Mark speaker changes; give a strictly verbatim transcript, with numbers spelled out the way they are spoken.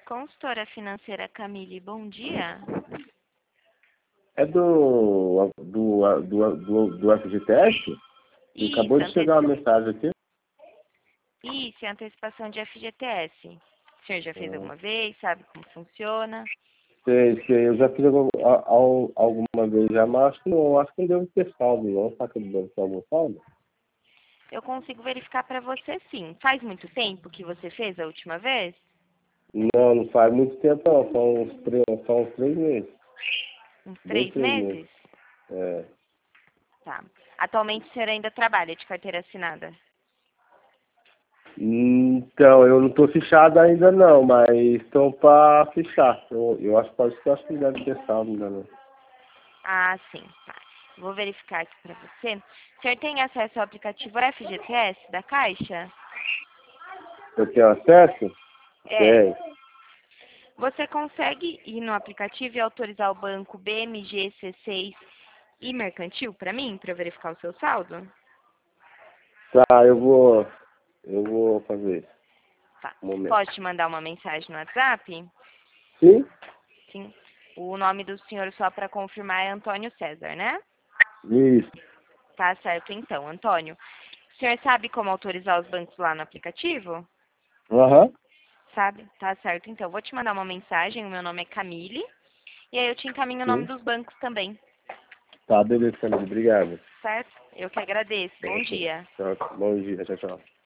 Speaker 1: Consultora financeira Camille, bom dia.
Speaker 2: É do, do, do, do, do F G T S? E
Speaker 1: Isso,
Speaker 2: acabou de chegar
Speaker 1: anteci...
Speaker 2: uma mensagem aqui.
Speaker 1: Isso, é antecipação de F G T S. O senhor já fez
Speaker 2: Ah,
Speaker 1: alguma vez? Sabe como funciona?
Speaker 2: sei, sei, eu já fiz algum, a- al- alguma vez já, mas acho que não, acho que não devo ter saldo, não. Será que eu devo ter algum saldo?
Speaker 1: Eu consigo verificar para você sim. Faz muito tempo que você fez a última vez?
Speaker 2: Não, não faz muito tempo não, são uns três, são uns três meses.
Speaker 1: Uns
Speaker 2: Dois,
Speaker 1: três
Speaker 2: três meses.
Speaker 1: meses?
Speaker 2: É.
Speaker 1: Tá. Atualmente o senhor ainda trabalha de carteira assinada?
Speaker 2: Então, eu não estou fechado ainda não, mas estão para fechar. Eu, eu acho, pode, eu acho que deve ter saldo ainda não.
Speaker 1: Ah, sim. Tá. Vou verificar aqui para você. O senhor tem acesso ao aplicativo F G T S da Caixa?
Speaker 2: Eu tenho acesso?
Speaker 1: É.
Speaker 2: Tem.
Speaker 1: Você consegue ir no aplicativo e autorizar o banco B M G, C seis e Mercantil para mim, para verificar o seu saldo?
Speaker 2: Tá, eu vou, eu vou fazer isso.
Speaker 1: Tá.
Speaker 2: Um momento.
Speaker 1: Pode te mandar uma mensagem no WhatsApp?
Speaker 2: Sim?
Speaker 1: Sim. O nome do senhor, só para confirmar, é Antônio César, né?
Speaker 2: Isso.
Speaker 1: Tá certo, então, Antônio. O senhor sabe como autorizar os bancos lá no aplicativo?
Speaker 2: Aham.
Speaker 1: Sabe? Tá certo, então. Vou te mandar uma mensagem, o meu nome é Camille. E aí eu te encaminho o nome
Speaker 2: Sim.
Speaker 1: dos bancos também,
Speaker 2: Tá, beleza, Camilo. Obrigado.
Speaker 1: certo? Eu que agradeço. Bom dia.
Speaker 2: Tchau. Bom dia. Tchau, tchau.